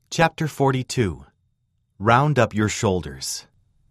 Chapter 42. Round Up Your Shoulders.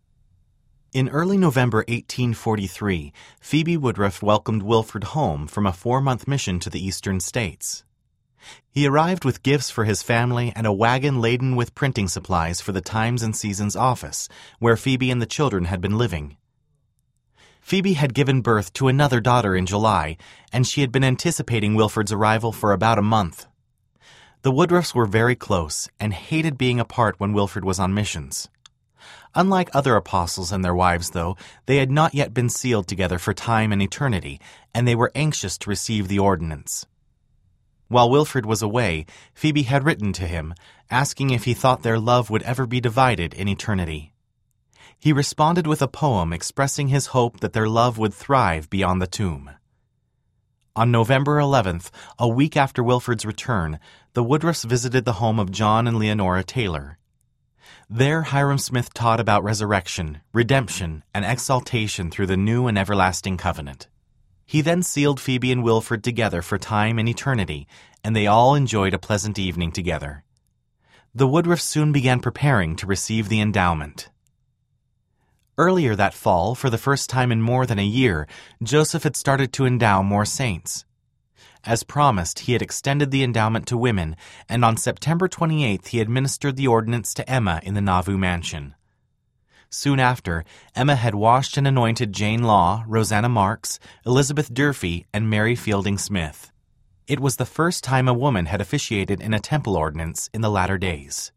In early November 1843, Phoebe Woodruff welcomed Wilford home from a 4-month mission to the eastern states. He arrived with gifts for his family and a wagon laden with printing supplies for the Times and Seasons office, where Phoebe and the children had been living. Phoebe had given birth to another daughter in July, and she had been anticipating Wilford's arrival for about a month. The Woodruffs were very close and hated being apart when Wilford was on missions. Unlike other apostles and their wives, though, they had not yet been sealed together for time and eternity, and they were anxious to receive the ordinance. While Wilford was away, Phoebe had written to him, asking if he thought their love would ever be divided in eternity. He responded with a poem expressing his hope that their love would thrive beyond the tomb. On November 11th, a week after Wilford's return, the Woodruffs visited the home of John and Leonora Taylor. There, Hyrum Smith taught about resurrection, redemption, and exaltation through the new and everlasting covenant. He then sealed Phoebe and Wilford together for time and eternity, and they all enjoyed a pleasant evening together. The Woodruffs soon began preparing to receive the endowment. Earlier that fall, for the first time in more than a year, Joseph had started to endow more saints. As promised, he had extended the endowment to women, and on September 28th he administered the ordinance to Emma in the Nauvoo mansion. Soon after, Emma had washed and anointed Jane Law, Rosanna Marks, Elizabeth Durfee, and Mary Fielding Smith. It was the first time a woman had officiated in a temple ordinance in the latter days.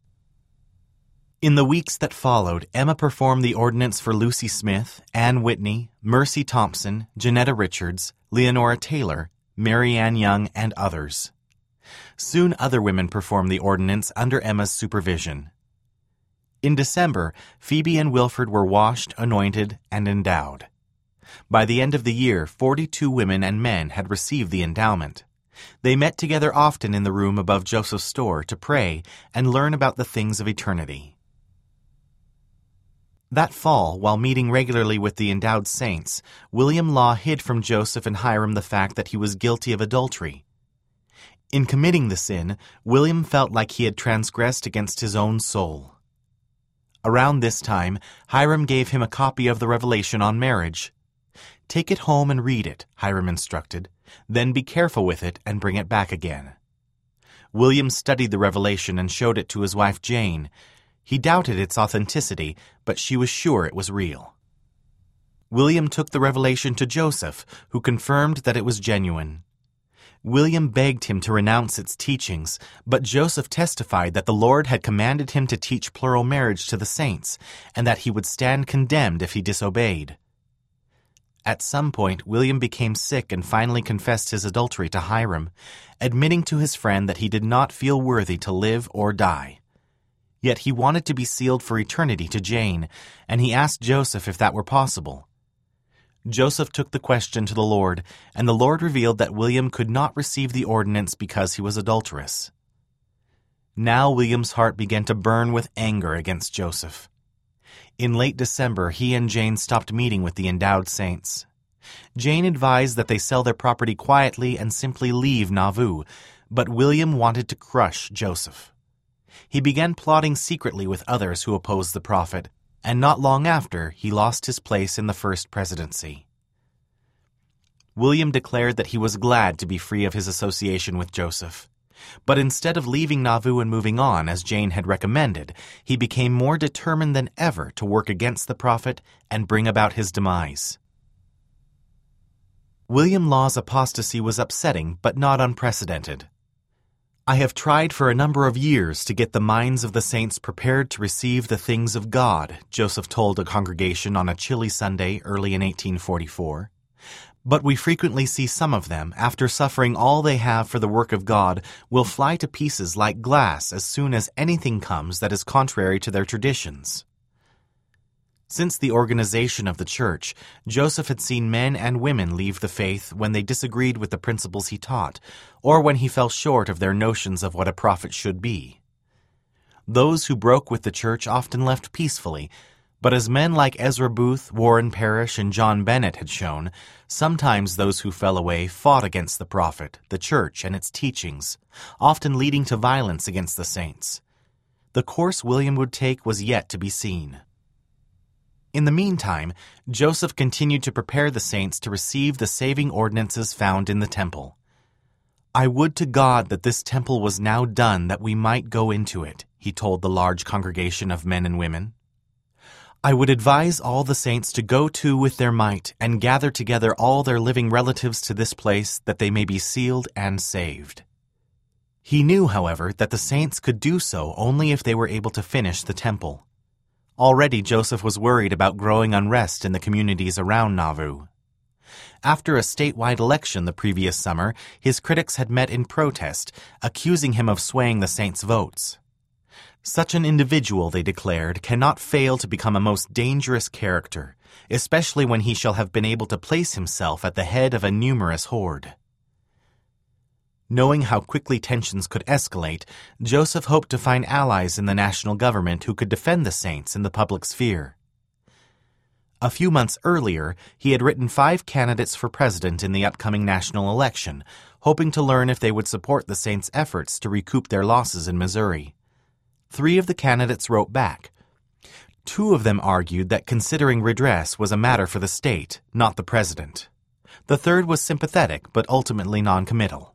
In the weeks that followed, Emma performed the ordinance for Lucy Smith, Ann Whitney, Mercy Thompson, Janetta Richards, Leonora Taylor, Mary Ann Young, and others. Soon other women performed the ordinance under Emma's supervision. In December, Phoebe and Wilford were washed, anointed, and endowed. By the end of the year, 42 women and men had received the endowment. They met together often in the room above Joseph's store to pray and learn about the things of eternity. That fall, while meeting regularly with the endowed saints, William Law hid from Joseph and Hyrum the fact that he was guilty of adultery. In committing the sin, William felt like he had transgressed against his own soul. Around this time, Hyrum gave him a copy of the Revelation on marriage. "Take it home and read it," Hyrum instructed. "Then be careful with it and bring it back again." William studied the Revelation and showed it to his wife Jane. He doubted its authenticity, but she was sure it was real. William took the revelation to Joseph, who confirmed that it was genuine. William begged him to renounce its teachings, but Joseph testified that the Lord had commanded him to teach plural marriage to the saints, and that he would stand condemned if he disobeyed. At some point, William became sick and finally confessed his adultery to Hyrum, admitting to his friend that he did not feel worthy to live or die. Yet he wanted to be sealed for eternity to Jane, and he asked Joseph if that were possible. Joseph took the question to the Lord, and the Lord revealed that William could not receive the ordinance because he was adulterous. Now William's heart began to burn with anger against Joseph. In late December, he and Jane stopped meeting with the endowed saints. Jane advised that they sell their property quietly and simply leave Nauvoo, but William wanted to crush Joseph. He began plotting secretly with others who opposed the prophet, and not long after, he lost his place in the first presidency. William declared that he was glad to be free of his association with Joseph. But instead of leaving Nauvoo and moving on, as Jane had recommended, he became more determined than ever to work against the prophet and bring about his demise. William Law's apostasy was upsetting, but not unprecedented. "I have tried for a number of years to get the minds of the saints prepared to receive the things of God," Joseph told a congregation on a chilly Sunday early in 1844. "But we frequently see some of them, after suffering all they have for the work of God, will fly to pieces like glass as soon as anything comes that is contrary to their traditions." Since the organization of the church, Joseph had seen men and women leave the faith when they disagreed with the principles he taught, or when he fell short of their notions of what a prophet should be. Those who broke with the church often left peacefully, but as men like Ezra Booth, Warren Parrish, and John Bennett had shown, sometimes those who fell away fought against the prophet, the church, and its teachings, often leading to violence against the saints. The course William would take was yet to be seen. In the meantime, Joseph continued to prepare the saints to receive the saving ordinances found in the temple. "I would to God that this temple was now done, that we might go into it," he told the large congregation of men and women. "I would advise all the saints to go to with their might and gather together all their living relatives to this place, that they may be sealed and saved." He knew, however, that the saints could do so only if they were able to finish the temple. Already Joseph was worried about growing unrest in the communities around Nauvoo. After a statewide election the previous summer, his critics had met in protest, accusing him of swaying the saints' votes. Such an individual, they declared, cannot fail to become a most dangerous character, especially when he shall have been able to place himself at the head of a numerous horde. Knowing how quickly tensions could escalate, Joseph hoped to find allies in the national government who could defend the saints in the public sphere. A few months earlier, he had written 5 candidates for president in the upcoming national election, hoping to learn if they would support the saints' efforts to recoup their losses in Missouri. 3 of the candidates wrote back. 2 of them argued that considering redress was a matter for the state, not the president. The third was sympathetic but ultimately non-committal.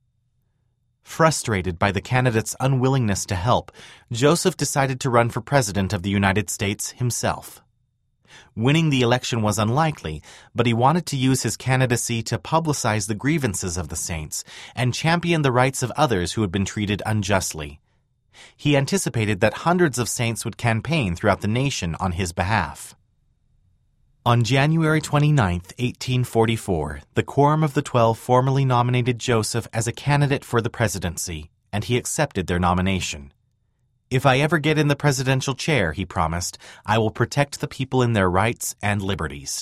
Frustrated by the candidates' unwillingness to help, Joseph decided to run for president of the United States himself. Winning the election was unlikely, but he wanted to use his candidacy to publicize the grievances of the saints and champion the rights of others who had been treated unjustly. He anticipated that hundreds of saints would campaign throughout the nation on his behalf. On January 29, 1844, the Quorum of the 12 formally nominated Joseph as a candidate for the presidency, and he accepted their nomination. "If I ever get in the presidential chair," he promised, "I will protect the people in their rights and liberties."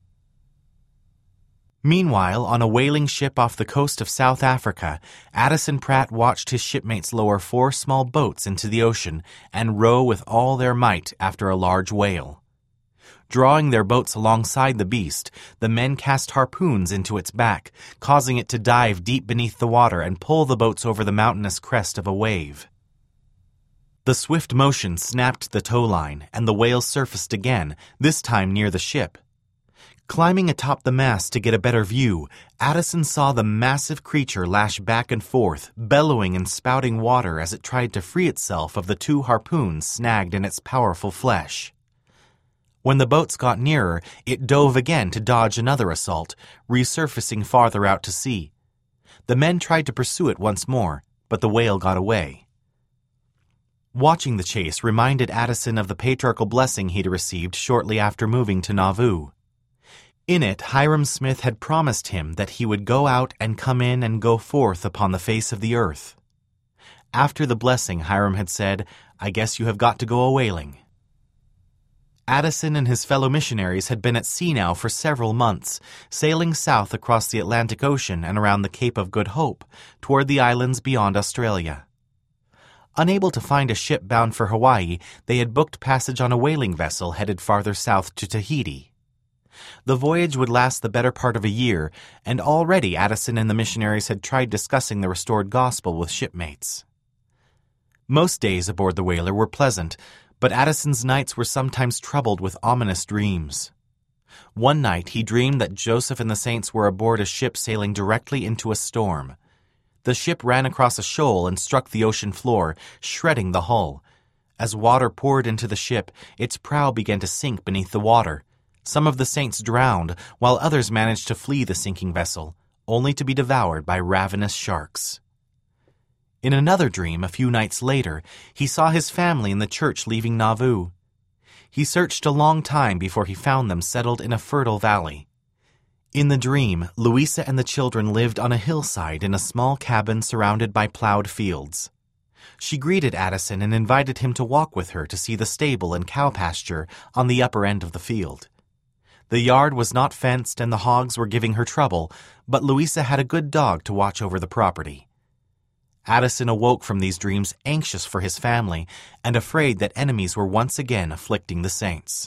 Meanwhile, on a whaling ship off the coast of South Africa, Addison Pratt watched his shipmates lower 4 small boats into the ocean and row with all their might after a large whale. Drawing their boats alongside the beast, the men cast harpoons into its back, causing it to dive deep beneath the water and pull the boats over the mountainous crest of a wave. The swift motion snapped the tow line, and the whale surfaced again, this time near the ship. Climbing atop the mast to get a better view, Addison saw the massive creature lash back and forth, bellowing and spouting water as it tried to free itself of the 2 harpoons snagged in its powerful flesh. When the boats got nearer, it dove again to dodge another assault, resurfacing farther out to sea. The men tried to pursue it once more, but the whale got away. Watching the chase reminded Addison of the patriarchal blessing he'd received shortly after moving to Nauvoo. In it, Hyrum Smith had promised him that he would go out and come in and go forth upon the face of the earth. After the blessing, Hyrum had said, "I guess you have got to go a-whaling." Addison and his fellow missionaries had been at sea now for several months, sailing south across the Atlantic Ocean and around the Cape of Good Hope, toward the islands beyond Australia. Unable to find a ship bound for Hawaii, they had booked passage on a whaling vessel headed farther south to Tahiti. The voyage would last the better part of a year, and already Addison and the missionaries had tried discussing the restored gospel with shipmates. Most days aboard the whaler were pleasant, but Addison's nights were sometimes troubled with ominous dreams. One night he dreamed that Joseph and the saints were aboard a ship sailing directly into a storm. The ship ran across a shoal and struck the ocean floor, shredding the hull. As water poured into the ship, its prow began to sink beneath the water. Some of the saints drowned, while others managed to flee the sinking vessel, only to be devoured by ravenous sharks. In another dream, a few nights later, he saw his family in the church leaving Nauvoo. He searched a long time before he found them settled in a fertile valley. In the dream, Louisa and the children lived on a hillside in a small cabin surrounded by plowed fields. She greeted Addison and invited him to walk with her to see the stable and cow pasture on the upper end of the field. The yard was not fenced and the hogs were giving her trouble, but Louisa had a good dog to watch over the property. Addison awoke from these dreams anxious for his family and afraid that enemies were once again afflicting the saints.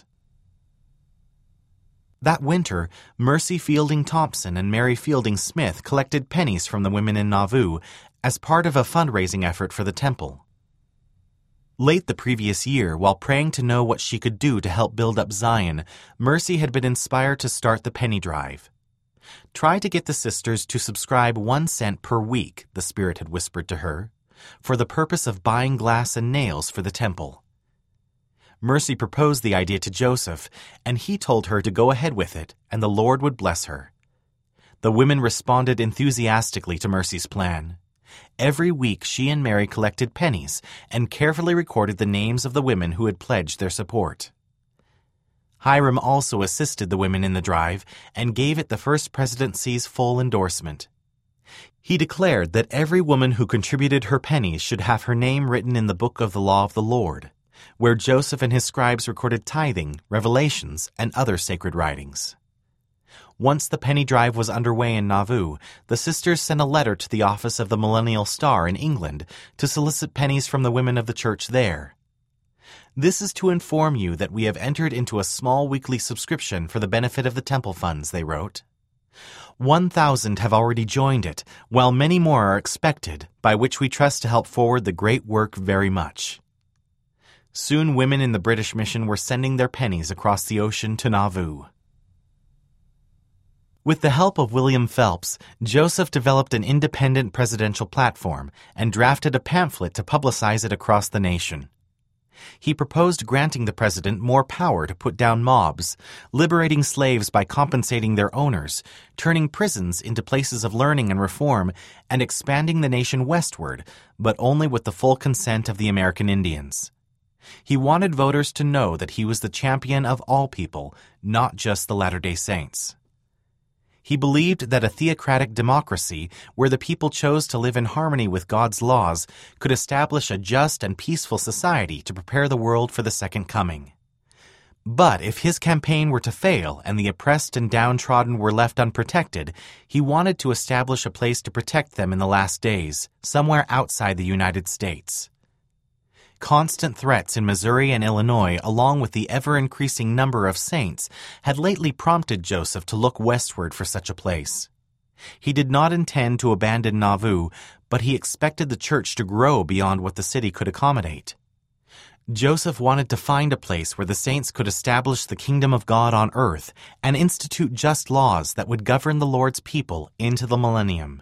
That winter, Mercy Fielding Thompson and Mary Fielding Smith collected pennies from the women in Nauvoo as part of a fundraising effort for the temple. Late the previous year, while praying to know what she could do to help build up Zion, Mercy had been inspired to start the penny drive. Try to get the sisters to subscribe 1 cent per week, the Spirit had whispered to her, for the purpose of buying glass and nails for the temple. Mercy proposed the idea to Joseph, and he told her to go ahead with it, and the Lord would bless her. The women responded enthusiastically to Mercy's plan. Every week she and Mary collected pennies and carefully recorded the names of the women who had pledged their support. Hiram also assisted the women in the drive and gave it the First Presidency's full endorsement. He declared that every woman who contributed her pennies should have her name written in the book of the law of the Lord, where Joseph and his scribes recorded tithing, revelations, and other sacred writings. Once the penny drive was underway in Nauvoo, the sisters sent a letter to the office of the Millennial Star in England to solicit pennies from the women of the church there. "This is to inform you that we have entered into a small weekly subscription for the benefit of the temple funds," they wrote. 1,000 have already joined it, while many more are expected, by which we trust to help forward the great work very much. Soon women in the British mission were sending their pennies across the ocean to Nauvoo. With the help of William Phelps, Joseph developed an independent presidential platform and drafted a pamphlet to publicize it across the nation. He proposed granting the president more power to put down mobs, liberating slaves by compensating their owners, turning prisons into places of learning and reform, and expanding the nation westward, but only with the full consent of the American Indians. He wanted voters to know that he was the champion of all people, not just the Latter-day Saints. He believed that a theocratic democracy, where the people chose to live in harmony with God's laws, could establish a just and peaceful society to prepare the world for the second coming. But if his campaign were to fail and the oppressed and downtrodden were left unprotected, he wanted to establish a place to protect them in the last days, somewhere outside the United States. Constant threats in Missouri and Illinois, along with the ever-increasing number of saints, had lately prompted Joseph to look westward for such a place. He did not intend to abandon Nauvoo, but he expected the church to grow beyond what the city could accommodate. Joseph wanted to find a place where the saints could establish the kingdom of God on earth and institute just laws that would govern the Lord's people into the millennium.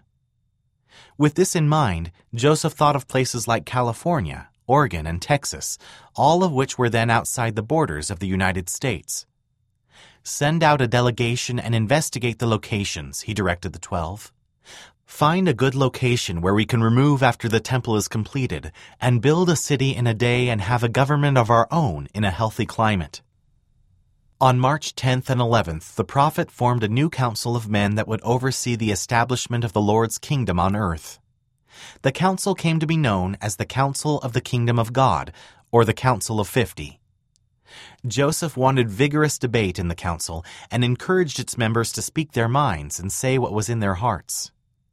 With this in mind, Joseph thought of places like California, Oregon, and Texas, all of which were then outside the borders of the United States. "Send out a delegation and investigate the locations," he directed the 12. "Find a good location where we can remove after the temple is completed, and build a city in a day and have a government of our own in a healthy climate." On March 10th and 11th, the prophet formed a new council of men that would oversee the establishment of the Lord's kingdom on earth. The council came to be known as the Council of the Kingdom of God, or the Council of 50. Joseph wanted vigorous debate in the council and encouraged its members to speak their minds and say what was in their hearts.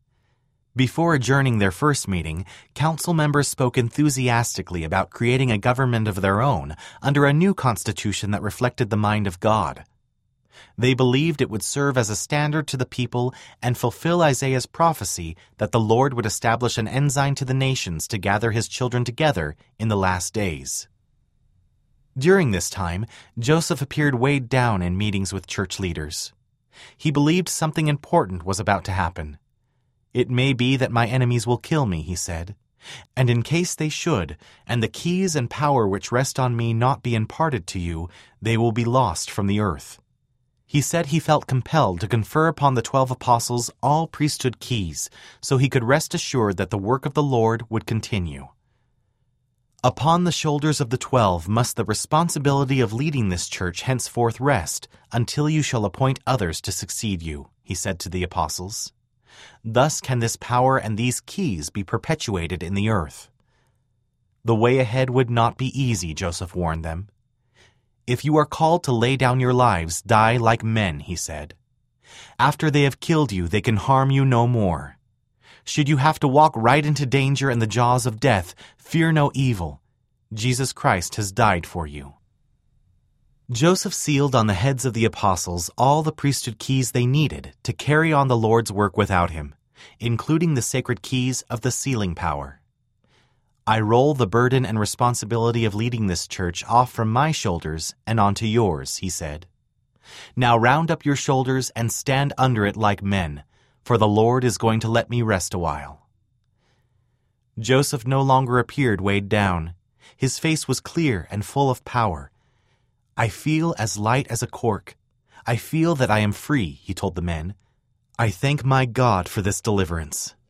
Before adjourning their first meeting, council members spoke enthusiastically about creating a government of their own under a new constitution that reflected the mind of God. They believed it would serve as a standard to the people and fulfill Isaiah's prophecy that the Lord would establish an ensign to the nations to gather his children together in the last days. During this time, Joseph appeared weighed down in meetings with church leaders. He believed something important was about to happen. "It may be that my enemies will kill me," he said, "and in case they should, and the keys and power which rest on me not be imparted to you, they will be lost from the earth." He said he felt compelled to confer upon the 12 apostles all priesthood keys, so he could rest assured that the work of the Lord would continue. "Upon the shoulders of the 12 must the responsibility of leading this church henceforth rest, until you shall appoint others to succeed you," he said to the apostles. "Thus can this power and these keys be perpetuated in the earth." The way ahead would not be easy, Joseph warned them. "If you are called to lay down your lives, die like men," he said. "After they have killed you, they can harm you no more. Should you have to walk right into danger and the jaws of death, fear no evil. Jesus Christ has died for you." Joseph sealed on the heads of the apostles all the priesthood keys they needed to carry on the Lord's work without him, including the sacred keys of the sealing power. I roll the burden and responsibility of leading this church off from my shoulders and onto yours, he said. Now round up your shoulders and stand under it like men, for the Lord is going to let me rest a while. Joseph no longer appeared weighed down. His face was clear and full of power. I feel as light as a cork. I feel that I am free, he told the men. I thank my God for this deliverance.